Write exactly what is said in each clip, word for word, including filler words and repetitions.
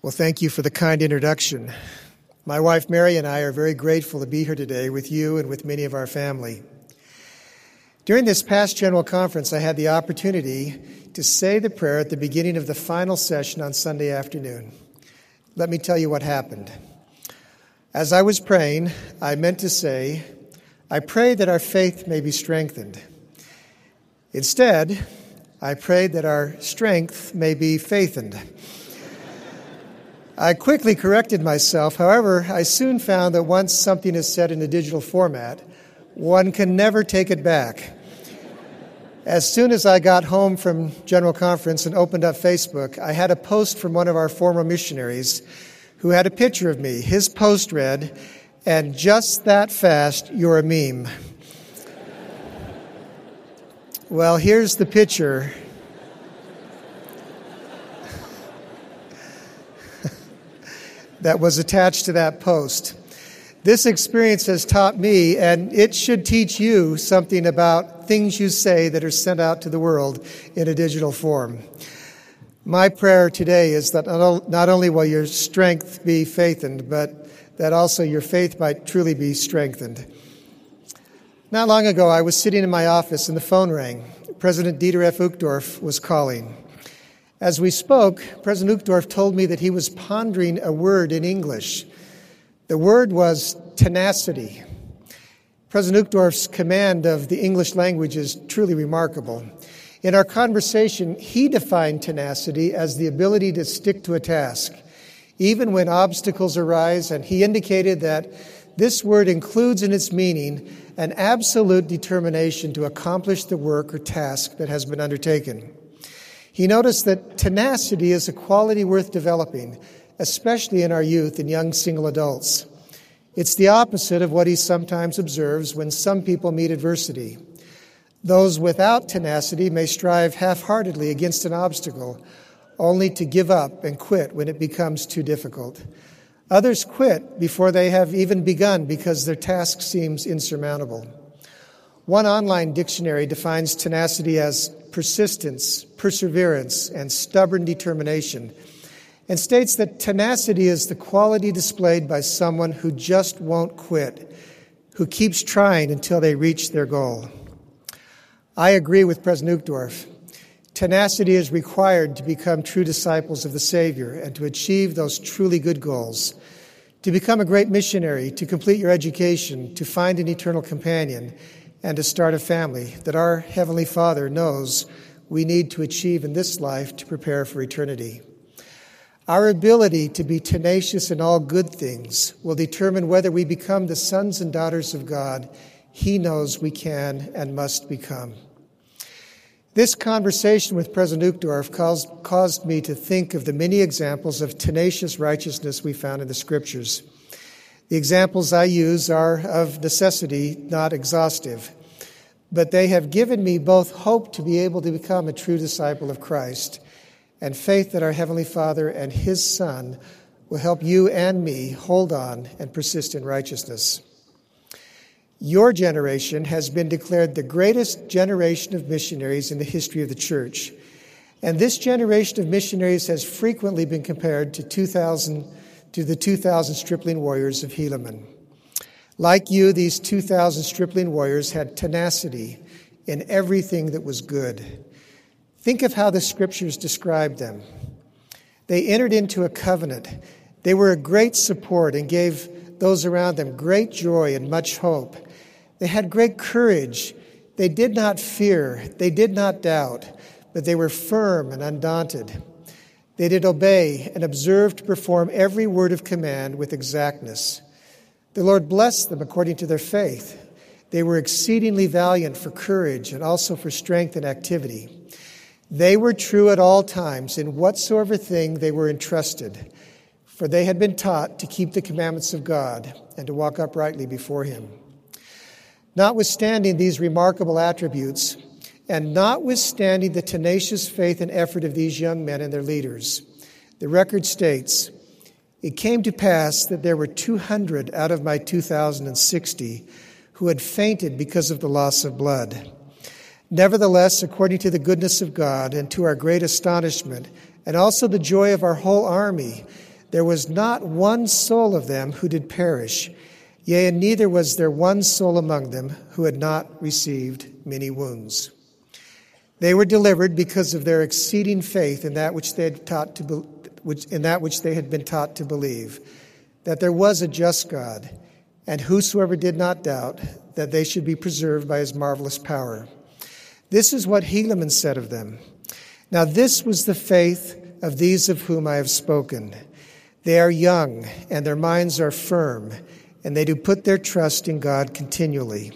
Well, thank you for the kind introduction. My wife Mary and I are very grateful to be here today with you and with many of our family. During this past General Conference, I had the opportunity to say the prayer at the beginning of the final session on Sunday afternoon. Let me tell you what happened. As I was praying, I meant to say, I pray that our faith may be strengthened. Instead, I prayed that our strength may be faithened. I quickly corrected myself. However, I soon found that once something is said in a digital format, one can never take it back. As soon as I got home from General Conference and opened up Facebook, I had a post from one of our former missionaries who had a picture of me. His post read, "And just that fast, you're a meme." Well, here's the picture. That was attached to that post. This experience has taught me, and it should teach you, something about things you say that are sent out to the world in a digital form. My prayer today is that not only will your strength be faithened, but that also your faith might truly be strengthened. Not long ago, I was sitting in my office and the phone rang. President Dieter F. Uchtdorf was calling. As we spoke, President Uchtdorf told me that he was pondering a word in English. The word was tenacity. President Uchtdorf's command of the English language is truly remarkable. In our conversation, he defined tenacity as the ability to stick to a task, even when obstacles arise, and he indicated that this word includes in its meaning an absolute determination to accomplish the work or task that has been undertaken. He noticed that tenacity is a quality worth developing, especially in our youth and young single adults. It's the opposite of what he sometimes observes when some people meet adversity. Those without tenacity may strive half-heartedly against an obstacle, only to give up and quit when it becomes too difficult. Others quit before they have even begun because their task seems insurmountable. One online dictionary defines tenacity as persistence, perseverance, and stubborn determination, and states that tenacity is the quality displayed by someone who just won't quit, who keeps trying until they reach their goal. I agree with President Uchtdorf. Tenacity is required to become true disciples of the Savior and to achieve those truly good goals, to become a great missionary, to complete your education, to find an eternal companion, and to start a family that our Heavenly Father knows we need to achieve in this life to prepare for eternity. Our ability to be tenacious in all good things will determine whether we become the sons and daughters of God He knows we can and must become. This conversation with President Uchtdorf caused, caused me to think of the many examples of tenacious righteousness we found in the Scriptures. The examples I use are of necessity, not exhaustive, but they have given me both hope to be able to become a true disciple of Christ and faith that our Heavenly Father and His Son will help you and me hold on and persist in righteousness. Your generation has been declared the greatest generation of missionaries in the history of the church, and this generation of missionaries has frequently been compared to two thousand to the two thousand stripling warriors of Helaman. Like you, these two thousand stripling warriors had tenacity in everything that was good. Think of how the Scriptures described them. They entered into a covenant. They were a great support and gave those around them great joy and much hope. They had great courage. They did not fear. They did not doubt, but they were firm and undaunted. They did obey and observe to perform every word of command with exactness. The Lord blessed them according to their faith. They were exceedingly valiant for courage and also for strength and activity. They were true at all times in whatsoever thing they were entrusted, for they had been taught to keep the commandments of God and to walk uprightly before Him. Notwithstanding these remarkable attributes, and notwithstanding the tenacious faith and effort of these young men and their leaders, the record states, "It came to pass that there were two hundred out of my two thousand sixty who had fainted because of the loss of blood. Nevertheless, according to the goodness of God and to our great astonishment, and also the joy of our whole army, there was not one soul of them who did perish, yea, and neither was there one soul among them who had not received many wounds. They were delivered because of their exceeding faith in that which they had taught to be, which, in that which they had been taught to believe, that there was a just God, and whosoever did not doubt that they should be preserved by his marvelous power. This is what Helaman said of them. Now this was the faith of these of whom I have spoken. They are young, and their minds are firm, and they do put their trust in God continually.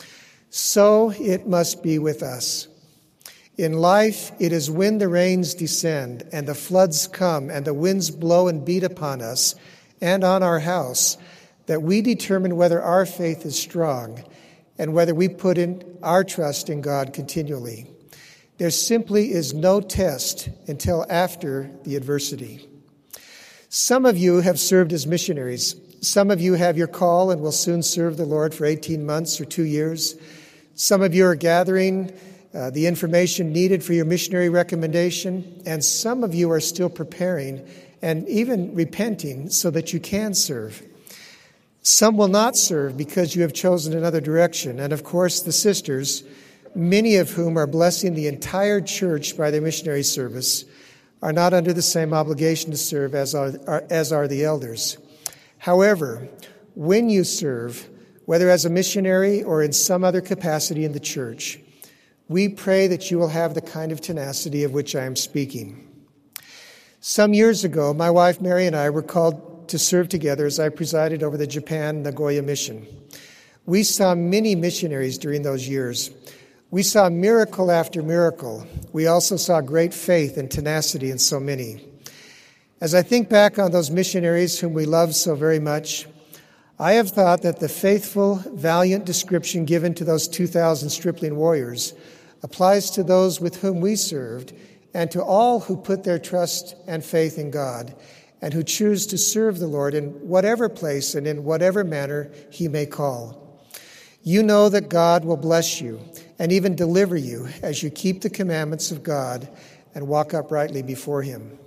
So it must be with us. In life, it is when the rains descend, and the floods come, and the winds blow and beat upon us and on our house, that we determine whether our faith is strong and whether we put in our trust in God continually. There simply is no test until after the adversity. Some of you have served as missionaries. Some of you have your call and will soon serve the Lord for eighteen months or two years. Some of you are gathering uh, the information needed for your missionary recommendation, and some of you are still preparing and even repenting so that you can serve. Some will not serve because you have chosen another direction. And of course, the sisters, many of whom are blessing the entire church by their missionary service, are not under the same obligation to serve as are, as are the elders. However, when you serve, whether as a missionary or in some other capacity in the church, we pray that you will have the kind of tenacity of which I am speaking. Some years ago, my wife Mary and I were called to serve together as I presided over the Japan Nagoya mission. We saw many missionaries during those years. We saw miracle after miracle. We also saw great faith and tenacity in so many. As I think back on those missionaries whom we loved so very much, I have thought that the faithful, valiant description given to those two thousand stripling warriors applies to those with whom we served and to all who put their trust and faith in God and who choose to serve the Lord in whatever place and in whatever manner he may call. You know that God will bless you and even deliver you as you keep the commandments of God and walk uprightly before him.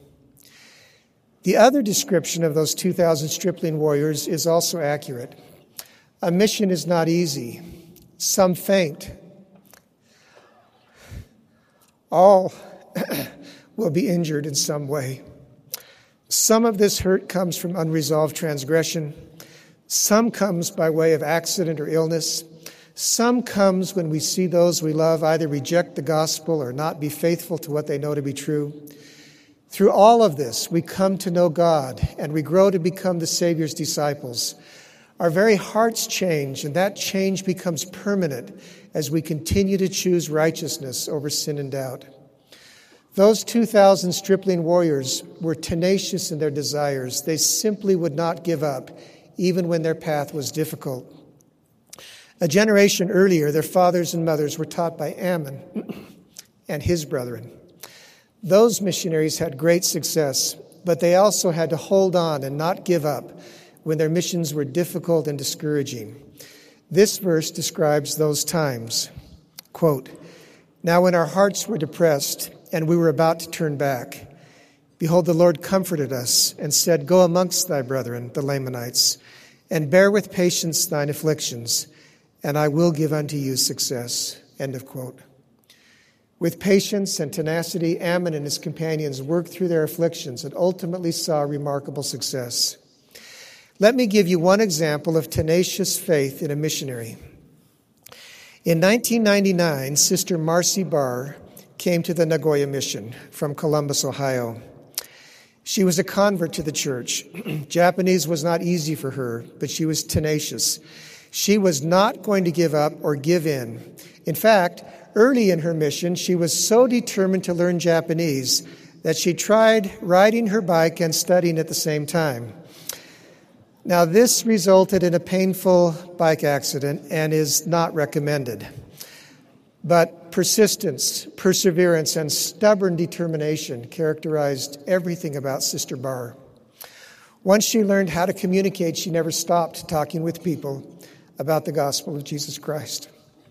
The other description of those two thousand stripling warriors is also accurate. A mission is not easy. Some faint. All will be injured in some way. Some of this hurt comes from unresolved transgression. Some comes by way of accident or illness. Some comes when we see those we love either reject the gospel or not be faithful to what they know to be true. Through all of this, we come to know God and we grow to become the Savior's disciples. Our very hearts change, and that change becomes permanent as we continue to choose righteousness over sin and doubt. Those two thousand stripling warriors were tenacious in their desires. They simply would not give up, even when their path was difficult. A generation earlier, their fathers and mothers were taught by Ammon and his brethren. Those missionaries had great success, but they also had to hold on and not give up when their missions were difficult and discouraging. This verse describes those times. Quote, "Now when our hearts were depressed and we were about to turn back, behold, the Lord comforted us and said, 'Go amongst thy brethren, the Lamanites, and bear with patience thine afflictions, and I will give unto you success.'" End of quote. With patience and tenacity, Ammon and his companions worked through their afflictions and ultimately saw remarkable success. Let me give you one example of tenacious faith in a missionary. In nineteen ninety-nine, Sister Marcy Barr came to the Nagoya Mission from Columbus, Ohio. She was a convert to the church. Japanese was not easy for her, but she was tenacious. She was not going to give up or give in. In fact, early in her mission, she was so determined to learn Japanese that she tried riding her bike and studying at the same time. Now, this resulted in a painful bike accident and is not recommended. But persistence, perseverance, and stubborn determination characterized everything about Sister Barr. Once she learned how to communicate, she never stopped talking with people about the gospel of Jesus Christ.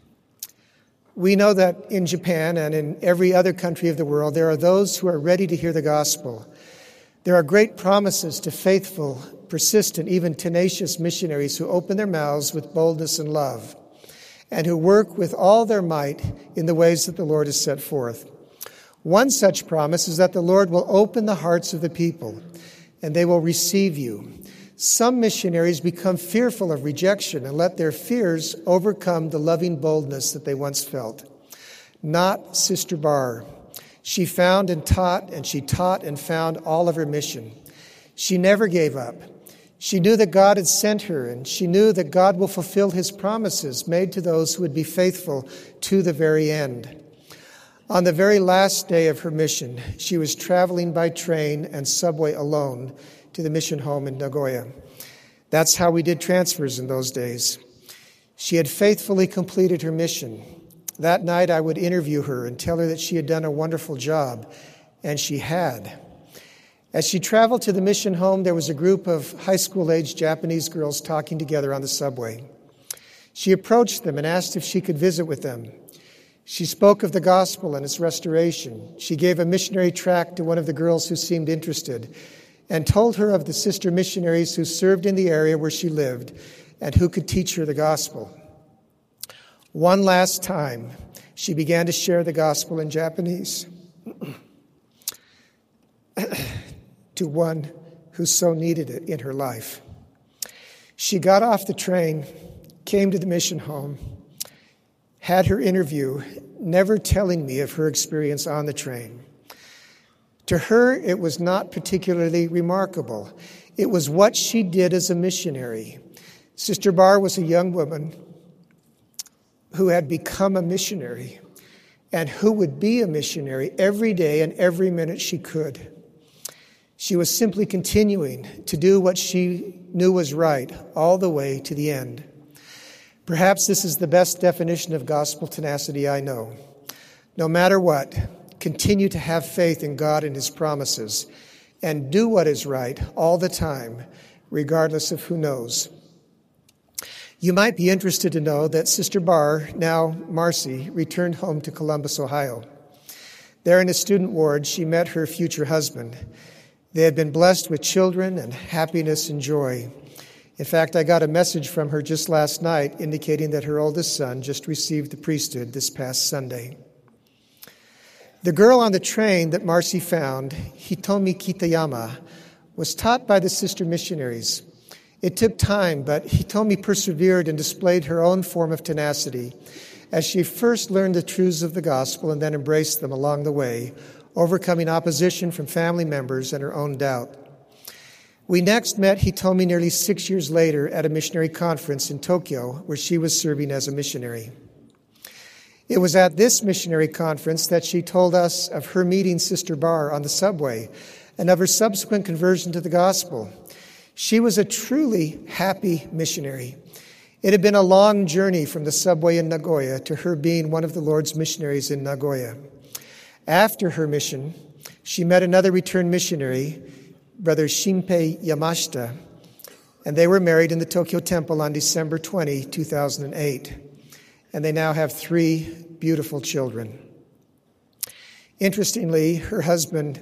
We know that in Japan and in every other country of the world, there are those who are ready to hear the gospel. There are great promises to faithful, persistent, even tenacious missionaries who open their mouths with boldness and love, and who work with all their might in the ways that the Lord has set forth. One such promise is that the Lord will open the hearts of the people, and they will receive you. Some missionaries become fearful of rejection and let their fears overcome the loving boldness that they once felt. Not Sister Barr. She found and taught, and she taught and found all of her mission. She never gave up. She knew that God had sent her, and she knew that God will fulfill his promises made to those who would be faithful to the very end. On the very last day of her mission, she was traveling by train and subway alone to the mission home in Nagoya. That's how we did transfers in those days. She had faithfully completed her mission. That night I would interview her and tell her that she had done a wonderful job, and she had. As she traveled to the mission home, there was a group of high school-aged Japanese girls talking together on the subway. She approached them and asked if she could visit with them. She spoke of the gospel and its restoration. She gave a missionary tract to one of the girls who seemed interested and told her of the sister missionaries who served in the area where she lived and who could teach her the gospel. One last time, she began to share the gospel in Japanese to one who so needed it in her life. She got off the train, came to the mission home, had her interview, never telling me of her experience on the train. To her, it was not particularly remarkable. It was what she did as a missionary. Sister Barr was a young woman who had become a missionary and who would be a missionary every day and every minute she could. She was simply continuing to do what she knew was right all the way to the end. Perhaps this is the best definition of gospel tenacity I know. No matter what, continue to have faith in God and his promises and do what is right all the time, regardless of who knows. You might be interested to know that Sister Barr, now Marcy, returned home to Columbus, Ohio. There in a student ward, she met her future husband. They had been blessed with children and happiness and joy. In fact, I got a message from her just last night indicating that her oldest son just received the priesthood this past Sunday. The girl on the train that Marcy found, Hitomi Kitayama, was taught by the sister missionaries. It took time, but Hitomi persevered and displayed her own form of tenacity as she first learned the truths of the gospel and then embraced them along the way, overcoming opposition from family members and her own doubt. We next met Hitomi nearly six years later at a missionary conference in Tokyo, where she was serving as a missionary. It was at this missionary conference that she told us of her meeting Sister Barr on the subway and of her subsequent conversion to the gospel. She was a truly happy missionary. It had been a long journey from the subway in Nagoya to her being one of the Lord's missionaries in Nagoya. After her mission, she met another returned missionary, Brother Shinpei Yamashita, and they were married in the Tokyo Temple on December twentieth, two thousand eight. And they now have three beautiful children. Interestingly, her husband,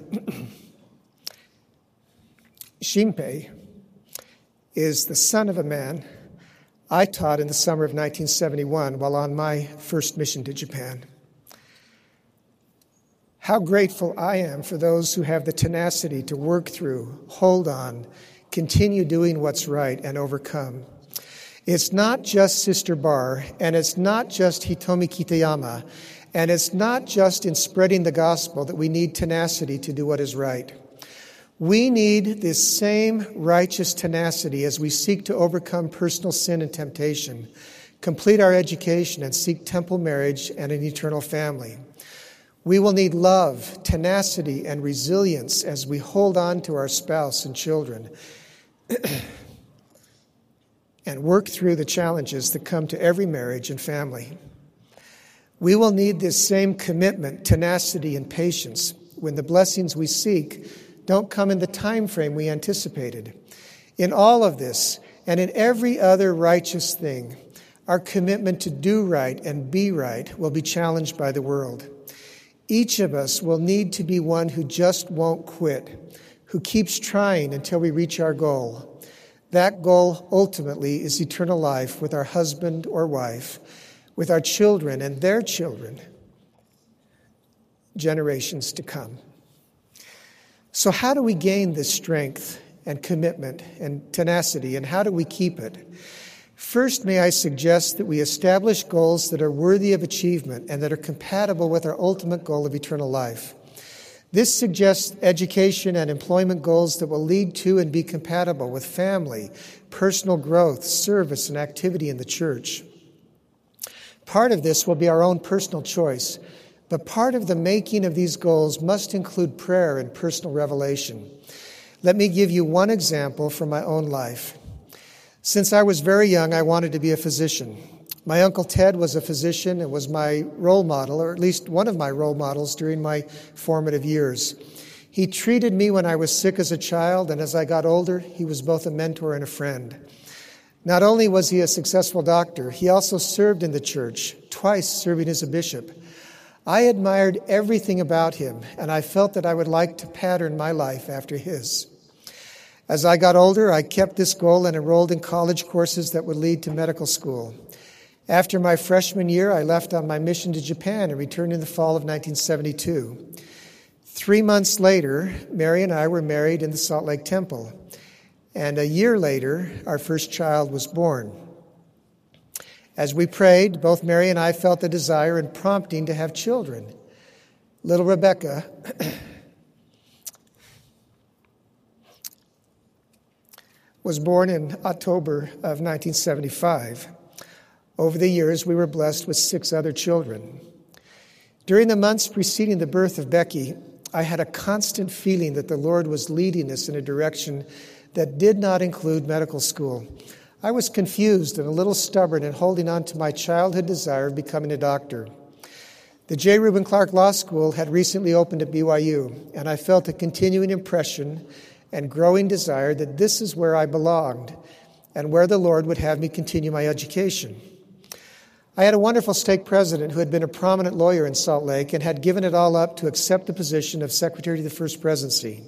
Shinpei, is the son of a man I taught in the summer of nineteen seventy-one while on my first mission to Japan. How grateful I am for those who have the tenacity to work through, hold on, continue doing what's right, and overcome. It's not just Sister Barr, and it's not just Hitomi Kitayama, and it's not just in spreading the gospel that we need tenacity to do what is right. We need this same righteous tenacity as we seek to overcome personal sin and temptation, complete our education, and seek temple marriage and an eternal family. We will need love, tenacity, and resilience as we hold on to our spouse and children and work through the challenges that come to every marriage and family. We will need this same commitment, tenacity, and patience when the blessings we seek don't come in the time frame we anticipated. In all of this, and in every other righteous thing, our commitment to do right and be right will be challenged by the world. Each of us will need to be one who just won't quit, who keeps trying until we reach our goal. That goal ultimately is eternal life with our husband or wife, with our children and their children, generations to come. So how do we gain this strength and commitment and tenacity, and how do we keep it? First, may I suggest that we establish goals that are worthy of achievement and that are compatible with our ultimate goal of eternal life. This suggests education and employment goals that will lead to and be compatible with family, personal growth, service, and activity in the church. Part of this will be our own personal choice, but part of the making of these goals must include prayer and personal revelation. Let me give you one example from my own life. Since I was very young, I wanted to be a physician. My Uncle Ted was a physician and was my role model, or at least one of my role models during my formative years. He treated me when I was sick as a child, and as I got older, he was both a mentor and a friend. Not only was he a successful doctor, he also served in the church, twice serving as a bishop. I admired everything about him, and I felt that I would like to pattern my life after his. As I got older, I kept this goal and enrolled in college courses that would lead to medical school. After my freshman year, I left on my mission to Japan and returned in the fall of nineteen seventy-two. Three months later, Mary and I were married in the Salt Lake Temple. And a year later, our first child was born. As we prayed, both Mary and I felt the desire and prompting to have children. Little Rebecca was born in October of nineteen seventy-five. Over the years, we were blessed with six other children. During the months preceding the birth of Becky, I had a constant feeling that the Lord was leading us in a direction that did not include medical school. I was confused and a little stubborn in holding on to my childhood desire of becoming a doctor. The J. Reuben Clark Law School had recently opened at B Y U, and I felt a continuing impression and growing desire that this is where I belonged and where the Lord would have me continue my education. I had a wonderful stake president who had been a prominent lawyer in Salt Lake and had given it all up to accept the position of Secretary to the First Presidency.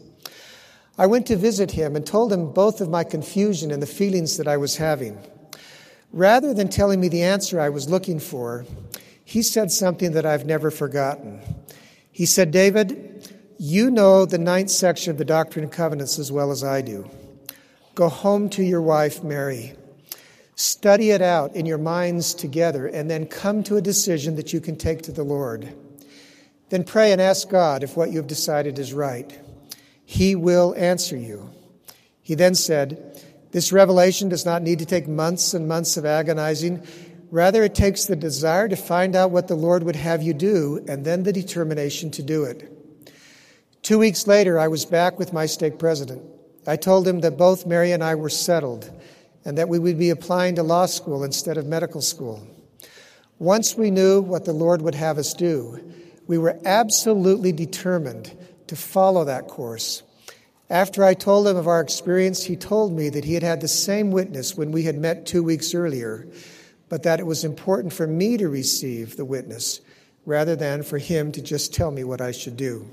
I went to visit him and told him both of my confusion and the feelings that I was having. Rather than telling me the answer I was looking for, he said something that I've never forgotten. He said, "David, you know the ninth section of the Doctrine and Covenants as well as I do. Go home to your wife, Mary. Study it out in your minds together, and then come to a decision that you can take to the Lord. Then pray and ask God if what you have decided is right. He will answer you." He then said, "This revelation does not need to take months and months of agonizing. Rather, it takes the desire to find out what the Lord would have you do, and then the determination to do it." Two weeks later, I was back with my stake president. I told him that both Mary and I were settled, and that we would be applying to law school instead of medical school. Once we knew what the Lord would have us do, we were absolutely determined to follow that course. After I told him of our experience, he told me that he had had the same witness when we had met two weeks earlier, but that it was important for me to receive the witness rather than for him to just tell me what I should do.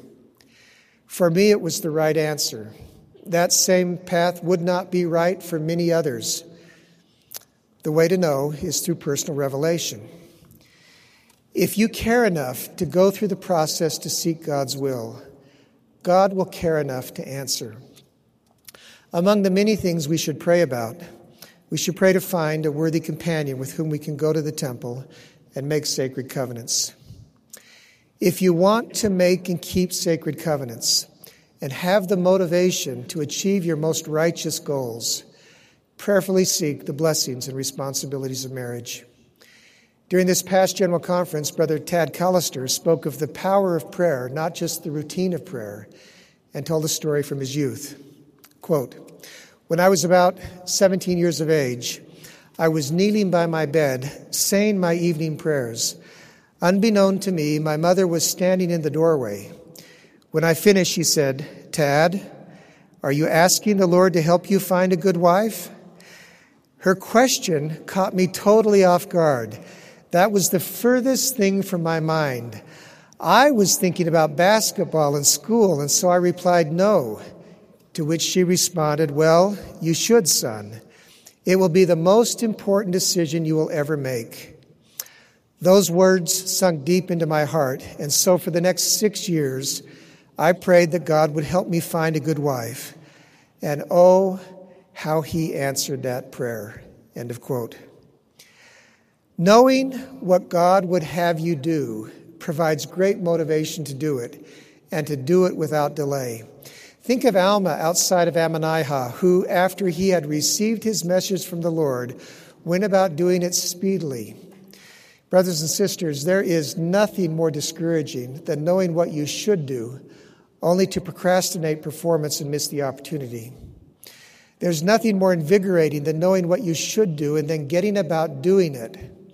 For me, it was the right answer. That same path would not be right for many others. The way to know is through personal revelation. If you care enough to go through the process to seek God's will, God will care enough to answer. Among the many things we should pray about, we should pray to find a worthy companion with whom we can go to the temple and make sacred covenants. If you want to make and keep sacred covenants, and have the motivation to achieve your most righteous goals, prayerfully seek the blessings and responsibilities of marriage. During this past General Conference, Brother Tad Callister spoke of the power of prayer, not just the routine of prayer, and told a story from his youth. Quote, "When I was about seventeen years of age, I was kneeling by my bed, saying my evening prayers. Unbeknown to me, my mother was standing in the doorway. When I finished, she said, 'Tad, are you asking the Lord to help you find a good wife?' Her question caught me totally off guard. That was the furthest thing from my mind. I was thinking about basketball and school, and so I replied, 'No, To which she responded, "Well, you should, son. It will be the most important decision you will ever make." Those words sunk deep into my heart, and so for the next six years, I prayed that God would help me find a good wife. And oh, how he answered that prayer. End of quote. Knowing what God would have you do provides great motivation to do it, and to do it without delay. Think of Alma outside of Ammonihah, who, after he had received his message from the Lord, went about doing it speedily. Brothers and sisters, there is nothing more discouraging than knowing what you should do, only to procrastinate performance and miss the opportunity. There's nothing more invigorating than knowing what you should do and then getting about doing it.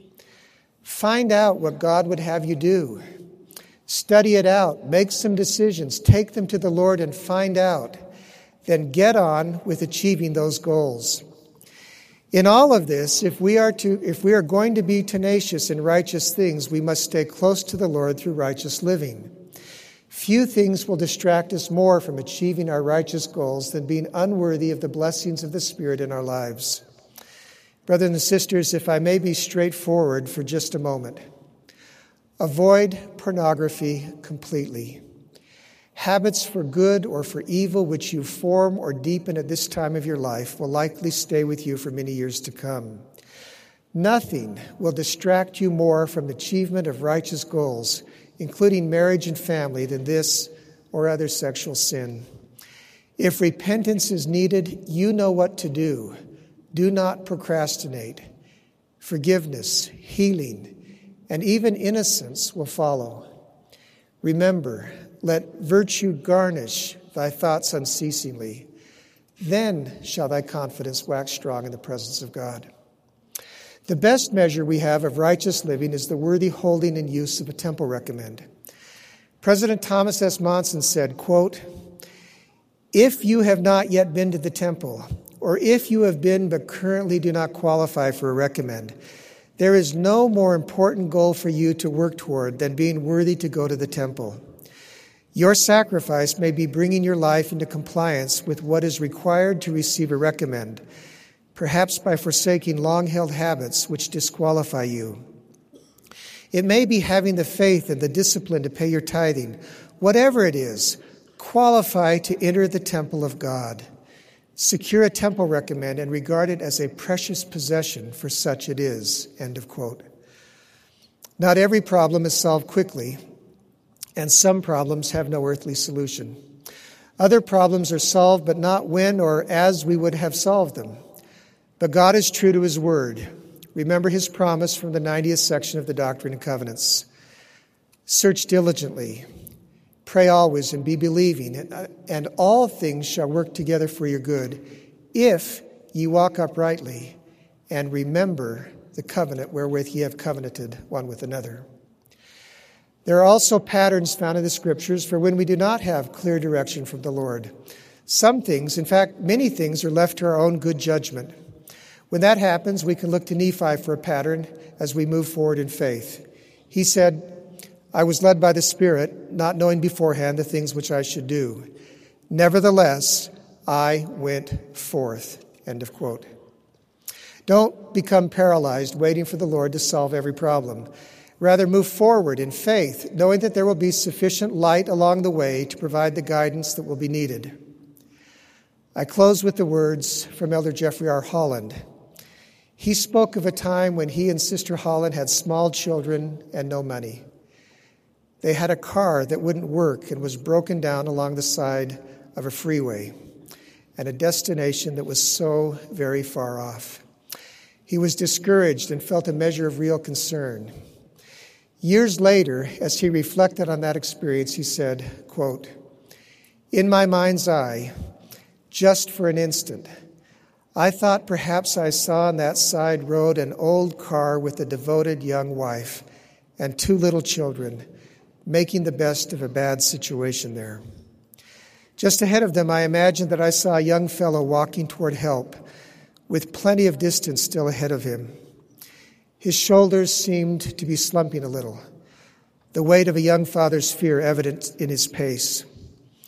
Find out what God would have you do. Study it out. Make some decisions. Take them to the Lord and find out. Then get on with achieving those goals. In all of this, if we are to, if we are going to be tenacious in righteous things, we must stay close to the Lord through righteous living. Few things will distract us more from achieving our righteous goals than being unworthy of the blessings of the Spirit in our lives. Brothers and sisters, if I may be straightforward for just a moment, avoid pornography completely. Habits for good or for evil which you form or deepen at this time of your life will likely stay with you for many years to come. Nothing will distract you more from the achievement of righteous goals, including marriage and family, than this or other sexual sin. If repentance is needed, you know what to do. Do not procrastinate. Forgiveness, healing, and even innocence will follow. Remember, let virtue garnish thy thoughts unceasingly. Then shall thy confidence wax strong in the presence of God. The best measure we have of righteous living is the worthy holding and use of a temple recommend. President Thomas S. Monson said, quote, "If you have not yet been to the temple, or if you have been but currently do not qualify for a recommend, there is no more important goal for you to work toward than being worthy to go to the temple. Your sacrifice may be bringing your life into compliance with what is required to receive a recommend, perhaps by forsaking long-held habits which disqualify you. It may be having the faith and the discipline to pay your tithing. Whatever it is, qualify to enter the temple of God. Secure a temple recommend and regard it as a precious possession, for such it is." End of quote. Not every problem is solved quickly, and some problems have no earthly solution. Other problems are solved, but not when or as we would have solved them. But God is true to his word. Remember his promise from the ninetieth section of the Doctrine and Covenants. Search diligently, pray always, and be believing, and, and all things shall work together for your good, if ye walk uprightly, and remember the covenant wherewith ye have covenanted one with another. There are also patterns found in the Scriptures for when we do not have clear direction from the Lord. Some things, in fact, many things, are left to our own good judgment. When that happens, we can look to Nephi for a pattern as we move forward in faith. He said, "I was led by the Spirit, not knowing beforehand the things which I should do. Nevertheless, I went forth." End of quote. Don't become paralyzed waiting for the Lord to solve every problem. Rather, move forward in faith, knowing that there will be sufficient light along the way to provide the guidance that will be needed. I close with the words from Elder Jeffrey R. Holland. He spoke of a time when he and Sister Holland had small children and no money. They had a car that wouldn't work and was broken down along the side of a freeway, and a destination that was so very far off. He was discouraged and felt a measure of real concern. Years later, as he reflected on that experience, he said, quote, "In my mind's eye, just for an instant, I thought perhaps I saw on that side road an old car with a devoted young wife and two little children, making the best of a bad situation there. Just ahead of them, I imagined that I saw a young fellow walking toward help, with plenty of distance still ahead of him. His shoulders seemed to be slumping a little, the weight of a young father's fear evident in his pace.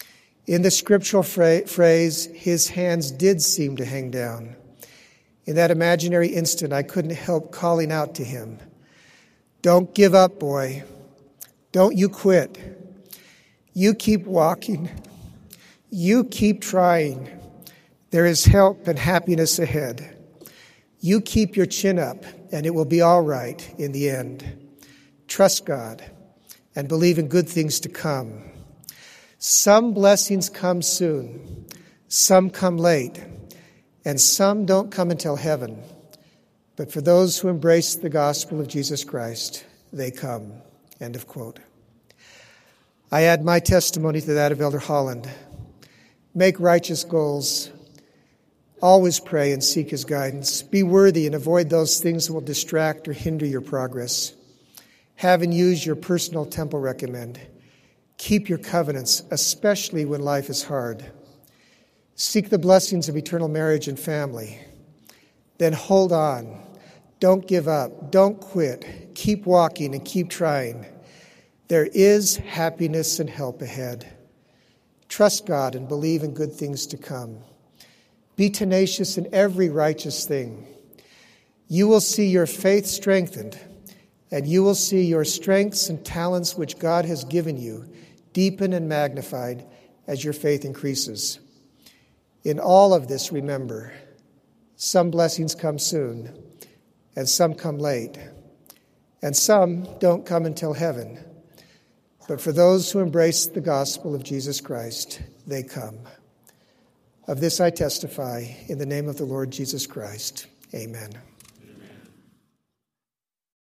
In the scriptural fra- phrase, his hands did seem to hang down. In that imaginary instant, I couldn't help calling out to him, "Don't give up, boy. Don't you quit. You keep walking. You keep trying. There is help and happiness ahead. You keep your chin up, and it will be all right in the end. Trust God and believe in good things to come. Some blessings come soon, some come late, and some don't come until heaven. But for those who embrace the gospel of Jesus Christ, they come." End of quote. I add my testimony to that of Elder Holland. Make righteous goals. Always pray and seek his guidance. Be worthy and avoid those things that will distract or hinder your progress. Have and use your personal temple recommend. Keep your covenants, especially when life is hard. Seek the blessings of eternal marriage and family. Then hold on. Don't give up. Don't quit. Keep walking and keep trying. There is happiness and help ahead. Trust God and believe in good things to come. Be tenacious in every righteous thing. You will see your faith strengthened, and you will see your strengths and talents which God has given you deepen and magnified as your faith increases. In all of this, remember, some blessings come soon, and some come late, and some don't come until heaven. But for those who embrace the gospel of Jesus Christ, they come. Of this I testify in the name of the Lord Jesus Christ. Amen.